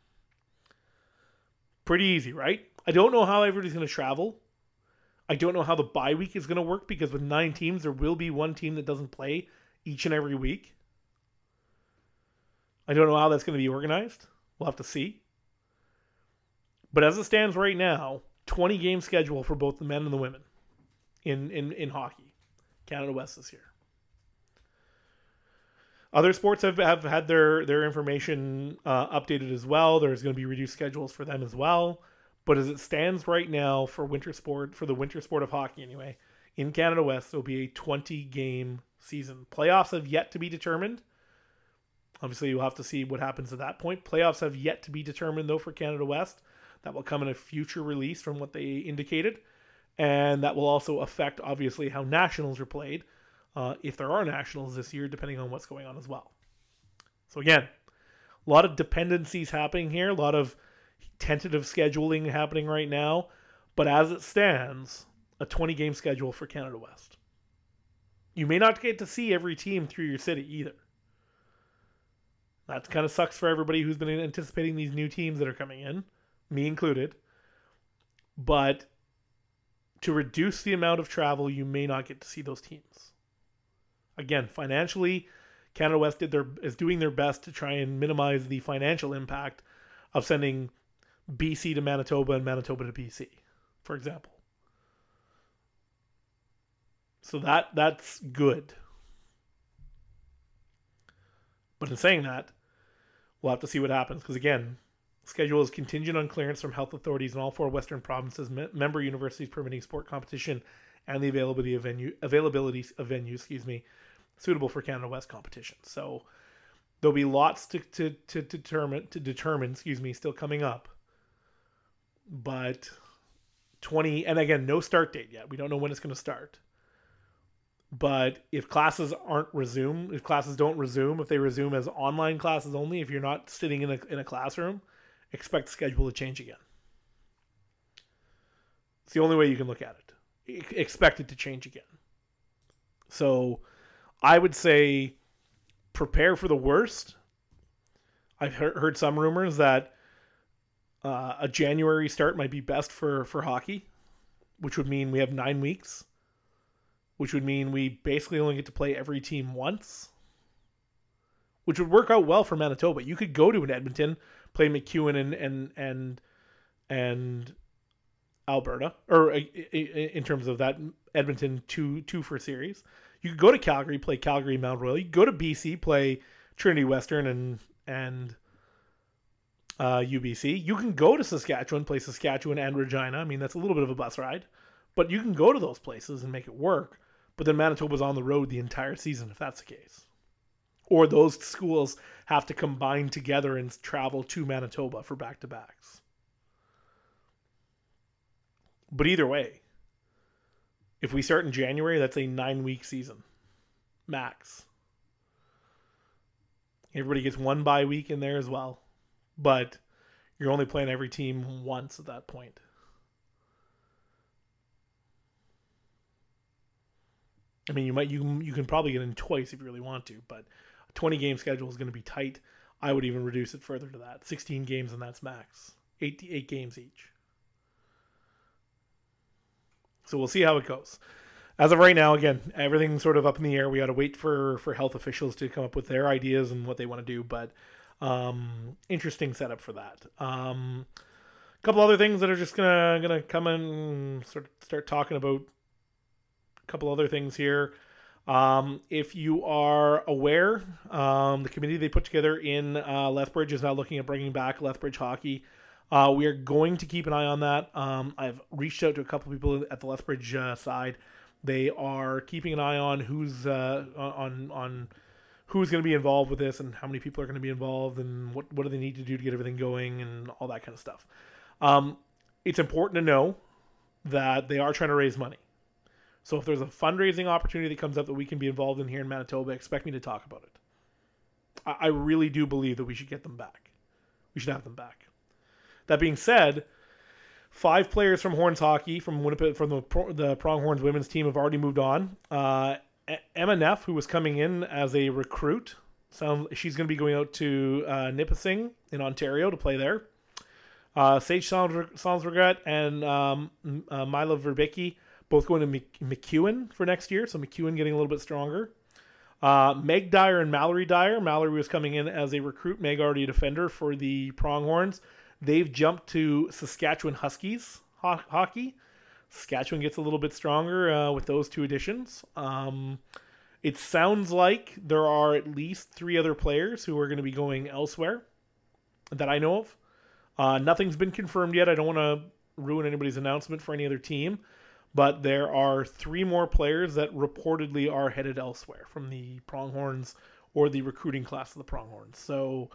Pretty easy, right? I don't know how everybody's going to travel. I don't know how the bye week is going to work, because with 9 teams, there will be 1 team that doesn't play each and every week. I don't know how that's going to be organized. We'll have to see. But as it stands right now, 20 game schedule for both the men and the women in hockey. Canada West this year. Other sports have had their information updated as well. There's going to be reduced schedules for them as well. But as it stands right now for winter sport, for the winter sport of hockey anyway, in Canada West, there'll be a 20-game season. Playoffs have yet to be determined. Obviously, you'll have to see what happens at that point. Playoffs have yet to be determined, though, for Canada West. That will come in a future release from what they indicated. And that will also affect, obviously, how nationals are played, if there are nationals this year, depending on what's going on as well. So again, a lot of dependencies happening here, a lot of tentative scheduling happening right now. But as it stands, a 20-game schedule for Canada West. You may not get to see every team through your city either. That kind of sucks for everybody who's been anticipating these new teams that are coming in, me included. But to reduce the amount of travel, you may not get to see those teams. Again, financially, Canada West is doing their best to try and minimize the financial impact of sending BC to Manitoba and Manitoba to BC, for example. So that's good. But in saying that, we'll have to see what happens. Because again, schedule is contingent on clearance from health authorities in all 4 Western provinces, member universities permitting sport competition, and the availability of venues, suitable for Canada West competition. So there'll be lots to determine, still coming up. But 20, and again, no start date yet. We don't know when it's going to start. But if classes don't resume, if they resume as online classes only, if you're not sitting in a classroom, expect the schedule to change again. It's the only way you can look at it. Expect it to change again. So I would say prepare for the worst. I've heard some rumors that a January start might be best for hockey, which would mean we have 9 weeks. Which would mean we basically only get to play every team once, which would work out well for Manitoba. You could go to an Edmonton, play McEwen and Alberta, or in terms of that Edmonton two for series. You could go to Calgary, play Calgary Mount Royal. You could go to BC, play Trinity Western and UBC. You can go to Saskatchewan, play Saskatchewan and Regina. I mean, that's a little bit of a bus ride, but you can go to those places and make it work. But then Manitoba's on the road the entire season, if that's the case. Or those schools have to combine together and travel to Manitoba for back-to-backs. But either way, if we start in January, that's a 9-week season. Max. Everybody gets 1 bye week in there as well. But you're only playing every team once at that point. I mean, you can probably get in twice if you really want to, but a 20-game schedule is going to be tight. I would even reduce it further to that. 16 games and that's max. 8 games each. So we'll see how it goes. As of right now, again, everything's sort of up in the air. We got to wait for health officials to come up with their ideas and what they want to do, but interesting setup for that. A couple other things that are just gonna come in and start talking about. Couple other things here. If you are aware, the committee they put together in Lethbridge is now looking at bringing back Lethbridge hockey. We are going to keep an eye on that. I've reached out to a couple people at the Lethbridge side. They are keeping an eye on who's on who's going to be involved with this and how many people are going to be involved and what do they need to do to get everything going and all that kind of stuff. It's important to know that they are trying to raise money. So if there's a fundraising opportunity that comes up that we can be involved in here in Manitoba, expect me to talk about it. I really do believe that we should get them back. We should have them back. That being said, 5 players from Horns Hockey, from Winnipeg, from the Pronghorns women's team, have already moved on. Emma Neff, who was coming in as a recruit, she's going to be going out to Nipissing in Ontario to play there. Sage Sansregret and Mila Verbicki, both going to McEwen for next year, so McEwen getting a little bit stronger. Meg Dyer and Mallory Dyer. Mallory was coming in as a recruit. Meg already a defender for the Pronghorns. They've jumped to Saskatchewan Huskies hockey. Saskatchewan gets a little bit stronger with those two additions. It sounds like there are at least 3 other players who are going to be going elsewhere that I know of. Nothing's been confirmed yet. I don't want to ruin anybody's announcement for any other team, but there are 3 more players that reportedly are headed elsewhere from the Pronghorns or the recruiting class of the Pronghorns. So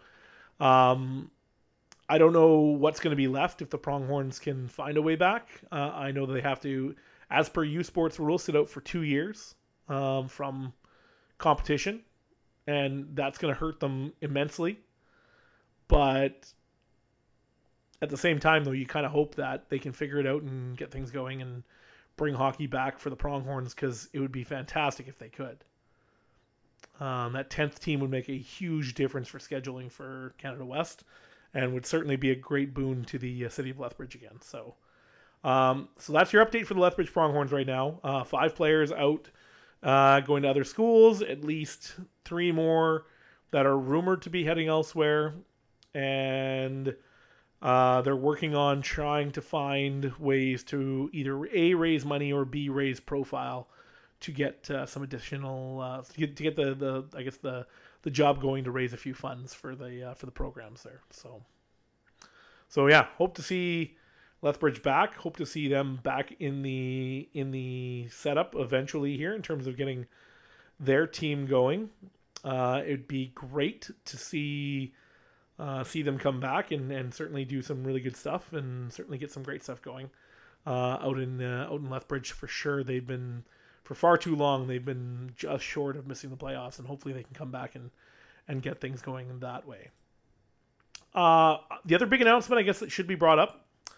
I don't know what's going to be left if the Pronghorns can find a way back. I know they have to, as per U Sports rules, sit out for 2 years from competition, and that's going to hurt them immensely. But at the same time, though, you kind of hope that they can figure it out and get things going and bring hockey back for the Pronghorns, because it would be fantastic if they could. That 10th team would make a huge difference for scheduling for Canada West, and would certainly be a great boon to the city of Lethbridge again. So that's your update for the Lethbridge Pronghorns right now. 5 players out going to other schools, at least 3 more that are rumored to be heading elsewhere, and they're working on trying to find ways to either A, raise money, or B, raise profile to get some additional to get the I guess the job going to raise a few funds for the programs there. So yeah, hope to see Lethbridge back. Hope to see them back in the setup eventually here in terms of getting their team going. It'd be great to see them come back and certainly do some really good stuff, and certainly get some great stuff going out in Lethbridge for sure. They've been, for far too long, they've been just short of missing the playoffs, and hopefully they can come back and get things going in that way. The other big announcement, I guess, that should be brought up.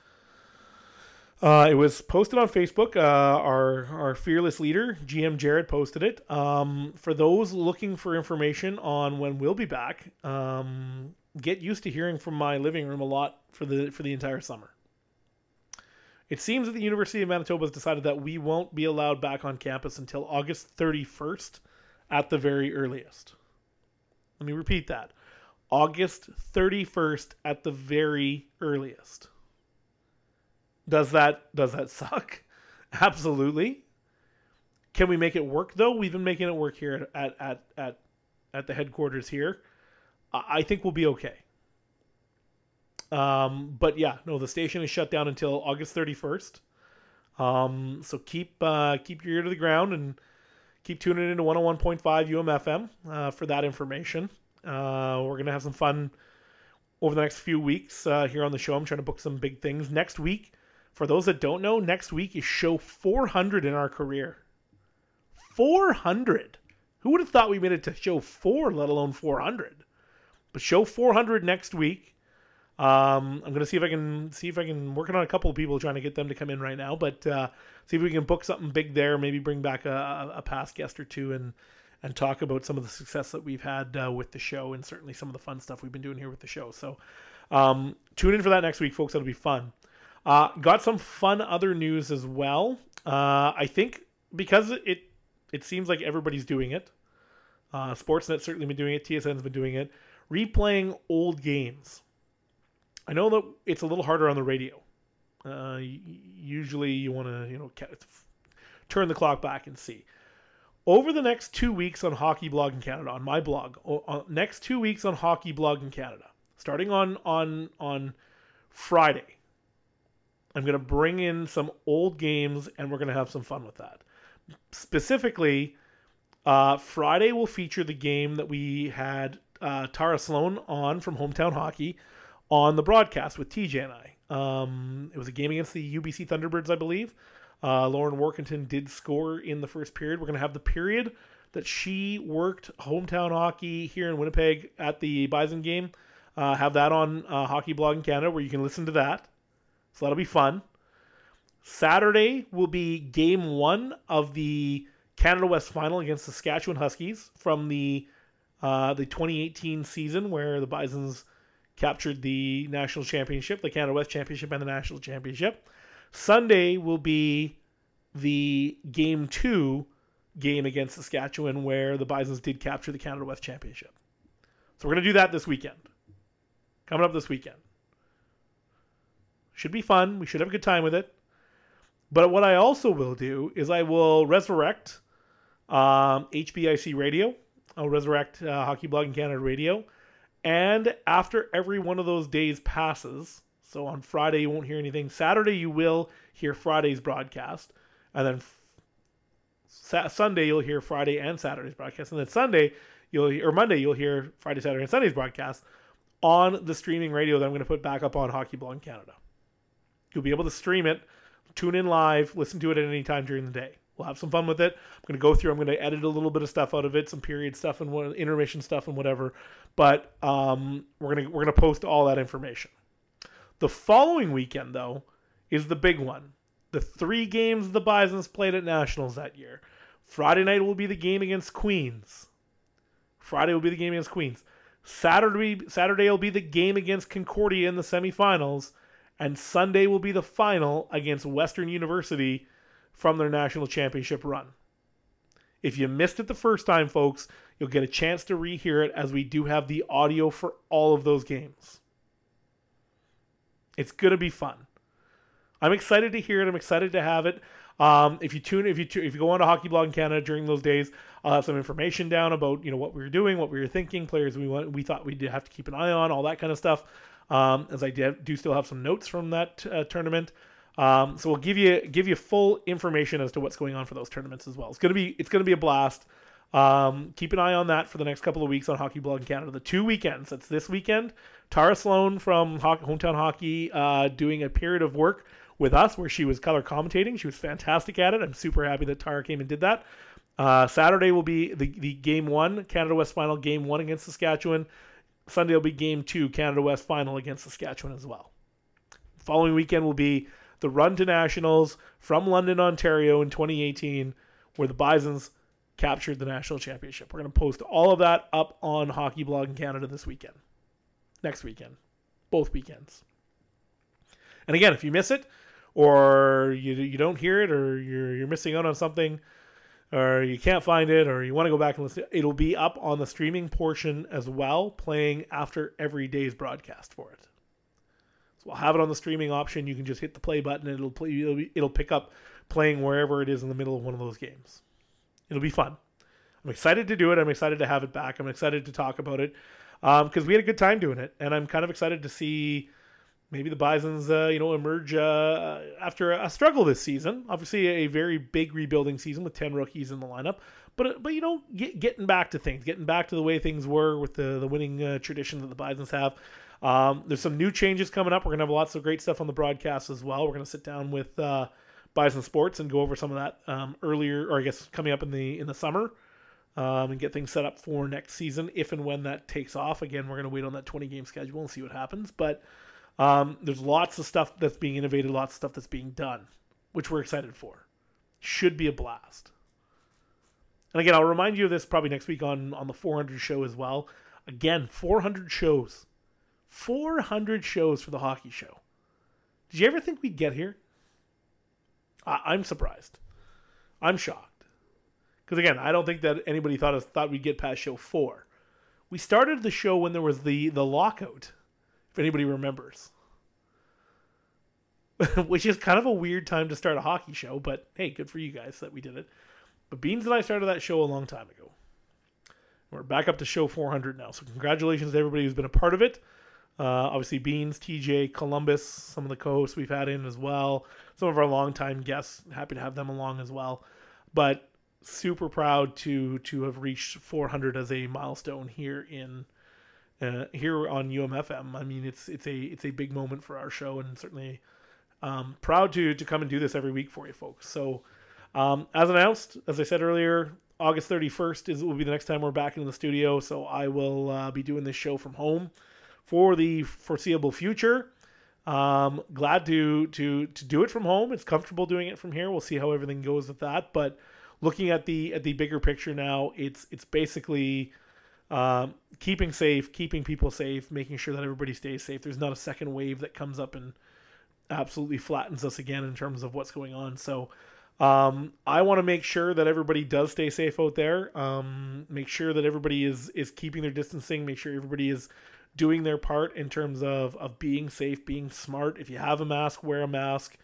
It was posted on Facebook. Our fearless leader, GM Jared, posted it. For those looking for information on when we'll be back, get used to hearing from my living room a lot for the entire summer. It seems that the University of Manitoba has decided that we won't be allowed back on campus until August 31st at the very earliest. Let me repeat that. August 31st at the very earliest. Does that suck? Absolutely. Can we make it work though? We've been making it work here at the headquarters here. I think we'll be okay. But yeah, no, the station is shut down until August 31st. So keep your ear to the ground and keep tuning into 101.5 UMFM for that information. We're going to have some fun over the next few weeks here on the show. I'm trying to book some big things. Next week, for those that don't know, next week is show 400 in our career. 400! Who would have thought we made it to show 4, let alone 400? But show 400 next week. I'm going to see if I can working on a couple of people trying to get them to come in right now, but see if we can book something big there, maybe bring back a past guest or two and talk about some of the success that we've had with the show, and certainly some of the fun stuff we've been doing here with the show. So tune in for that next week, folks. That'll be fun. Got some fun other news as well. I think because it seems like everybody's doing it. Sportsnet's certainly been doing it. TSN's been doing it. Replaying old games. I know that it's a little harder on the radio. Usually you want to, turn the clock back and see. Over the next 2 weeks on Hockey Blog in Canada, on my blog, next 2 weeks on Hockey Blog in Canada, starting on Friday, I'm going to bring in some old games and we're going to have some fun with that. Specifically, Friday will feature the game that we had Tara Sloan on from Hometown Hockey on the broadcast with TJ and I. It was a game against the UBC Thunderbirds, I believe. Lauren Workington did score in the first period. We're going to have the period that she worked Hometown Hockey here in Winnipeg at the Bison game. Have that on Hockey Blog in Canada where you can listen to that. So that'll be fun. Saturday will be game 1 of the Canada West final against the Saskatchewan Huskies from the 2018 season, where the Bisons captured the national championship, the Canada West championship and the national championship. Sunday will be the game 2 game against Saskatchewan, where the Bisons did capture the Canada West championship. So we're going to do that this weekend. Coming up this weekend. Should be fun. We should have a good time with it. But what I also will do is I will resurrect HBIC Radio. I'll resurrect Hockey Blog in Canada Radio. And after every one of those days passes, so on Friday you won't hear anything. Saturday you will hear Friday's broadcast. And then Sunday you'll hear Friday and Saturday's broadcast. And then Monday you'll hear Friday, Saturday, and Sunday's broadcast on the streaming radio that I'm going to put back up on Hockey Blog in Canada. You'll be able to stream it, tune in live, listen to it at any time during the day. We'll have some fun with it. I'm going to go through, I'm going to edit a little bit of stuff out of it, some period stuff and intermission stuff and whatever. But we're going to post all that information. The following weekend, though, is the big one. The 3 games the Bisons played at Nationals that year. Friday night will be the game against Queens. Saturday will be the game against Concordia in the semifinals. And Sunday will be the final against Western University from their national championship run. If you missed it the first time, folks, you'll get a chance to rehear it as we do have the audio for all of those games. It's going to be fun. I'm excited to hear it. I'm excited to have it. If you go on to Hockey Blog in Canada during those days, I'll have some information down about what we were doing, what we were thinking, players we thought we did have to keep an eye on, all that kind of stuff. As I do still have some notes from that tournament. So we'll give you full information as to what's going on for those tournaments as well. It's gonna be a blast. Keep an eye on that for the next couple of weeks on Hockey Blog in Canada. The 2 weekends. That's this weekend. Tara Sloan from Hometown Hockey doing a period of work with us where she was color commentating. She was fantastic at it. I'm super happy that Tara came and did that. Saturday will be the Game 1, Canada West Final, Game 1 against Saskatchewan. Sunday will be Game 2, Canada West Final against Saskatchewan as well. Following weekend will be the run to Nationals from London, Ontario in 2018, where the Bisons captured the national championship. We're going to post all of that up on Hockey Blog in Canada next weekend, both weekends. And again, if you miss it, or you don't hear it, or you're missing out on something, or you can't find it, or you want to go back and listen, it'll be up on the streaming portion as well, playing after every day's broadcast for it. So we'll have it on the streaming option. You can just hit the play button and it'll pick up playing wherever it is in the middle of one of those games. It'll be fun. I'm excited to do it. I'm excited to have it back. I'm excited to talk about it because we had a good time doing it, and I'm kind of excited to see maybe the Bisons, emerge after a struggle this season. Obviously, a very big rebuilding season with 10 rookies in the lineup. But getting back to things, getting back to the way things were with the winning tradition that the Bisons have. There's some new changes coming up. We're going to have lots of great stuff on the broadcast as well. We're going to sit down with Bison Sports and go over some of that coming up in the summer and get things set up for next season if and when that takes off. Again, we're going to wait on that 20-game schedule and see what happens. But there's lots of stuff that's being innovated, lots of stuff that's being done, which we're excited for. Should be a blast. And again, I'll remind you of this probably next week on the 400 show as well. Again, 400 shows. 400 shows for the hockey show. Did you ever think we'd get here? I'm surprised. I'm shocked. Because again, I don't think that anybody thought we'd get past show 4. We started the show when there was the lockout, if anybody remembers. Which is kind of a weird time to start a hockey show, but hey, good for you guys that we did it. But Beans and I started that show a long time ago. We're back up to show 400 now, so congratulations to everybody who's been a part of it. Obviously, Beans, TJ, Columbus, some of the co-hosts we've had in as well. Some of our longtime guests, happy to have them along as well. But super proud to have reached 400 as a milestone here on UMFM. I mean, it's a big moment for our show, and certainly proud to come and do this every week for you folks. So as announced, as I said earlier, August 31st will be the next time we're back in the studio. So I will be doing this show from home for the foreseeable future. Glad to do it from home. It's comfortable doing it from here. We'll see how everything goes with that. But looking at the bigger picture now, it's basically keeping people safe, making sure that everybody stays safe. There's not a second wave that comes up and absolutely flattens us again in terms of what's going on. So I want to make sure that everybody does stay safe out there. Make sure that everybody is keeping their distancing. Make sure everybody is doing their part in terms of being safe, being smart. If you have a mask, wear a mask.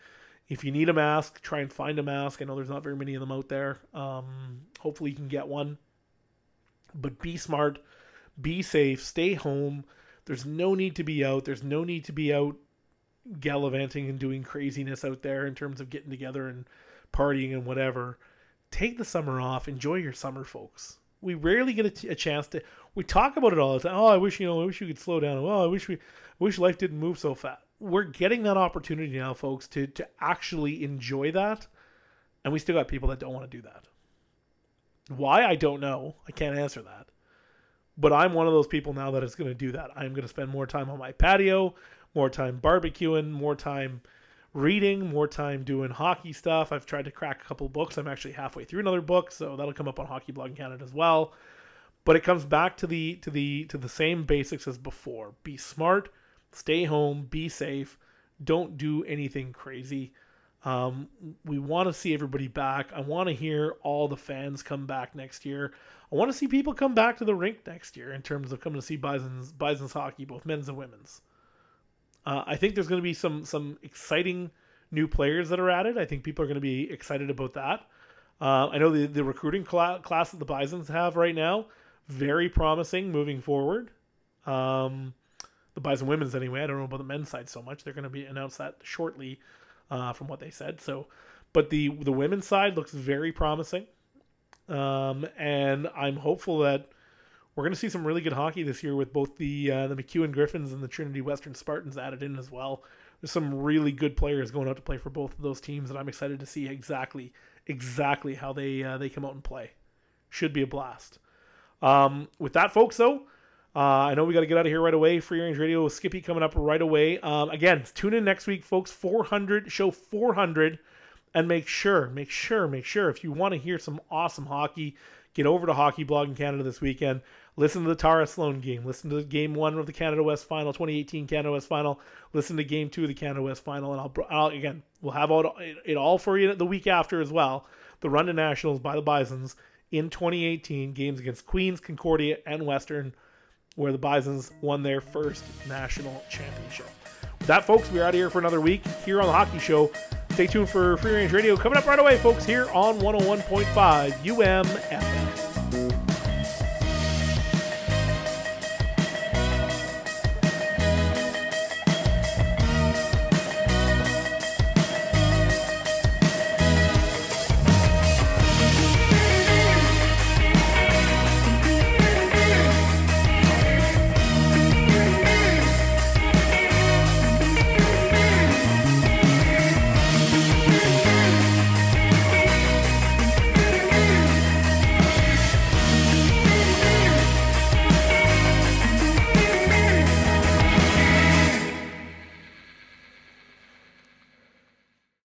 If you need a mask, try and find a mask. I know there's not very many of them out there. Hopefully you can get one. But be smart, be safe, stay home. There's no need to be out. There's no need to be out gallivanting and doing craziness out there in terms of getting together and partying and whatever. Take the summer off. Enjoy your summer, folks. We rarely get a chance to. We talk about it all the time. Oh, I wish we could slow down. Oh, I wish life didn't move so fast. We're getting that opportunity now, folks, to actually enjoy that, and we still got people that don't want to do that. Why? I don't know. I can't answer that. But I'm one of those people now that is going to do that. I'm going to spend more time on my patio, more time barbecuing, more time reading, more time doing hockey stuff. I've tried to crack a couple books. I'm actually halfway through another book, so that'll come up on Hockey Blog in Canada as well. But it comes back to the same basics as before. Be smart, stay home, be safe, don't do anything crazy. We want to see everybody back. I want to hear all the fans come back next year. I want to see people come back to the rink next year in terms of coming to see Bison's hockey, both men's and women's. I think there's going to be some exciting new players that are added. I think people are going to be excited about that. I know the recruiting class that the Bisons have right now, very promising moving forward. The Bison women's anyway. I don't know about the men's side so much. They're going to be announced that shortly from what they said. So, but the women's side looks very promising. And I'm hopeful that we're going to see some really good hockey this year with both the McEwen Griffins and the Trinity Western Spartans added in as well. There's some really good players going out to play for both of those teams, and I'm excited to see exactly how they come out and play. Should be a blast. With that, folks, though, I know we got to get out of here right away. Free Range Radio with Skippy coming up right away. Again, tune in next week, folks. 400, and make sure, if you want to hear some awesome hockey, get over to Hockey Blog in Canada this weekend. Listen to the Tara Sloan game. Listen to Game 1 of the Canada West Final, 2018 Canada West Final. Listen to Game 2 of the Canada West Final. And we'll have it all for you the week after as well. The run to Nationals by the Bisons in 2018, games against Queens, Concordia, and Western, where the Bisons won their first national championship. With that, folks, we're out of here for another week here on The Hockey Show. Stay tuned for Free Range Radio coming up right away, folks, here on 101.5 UMFM.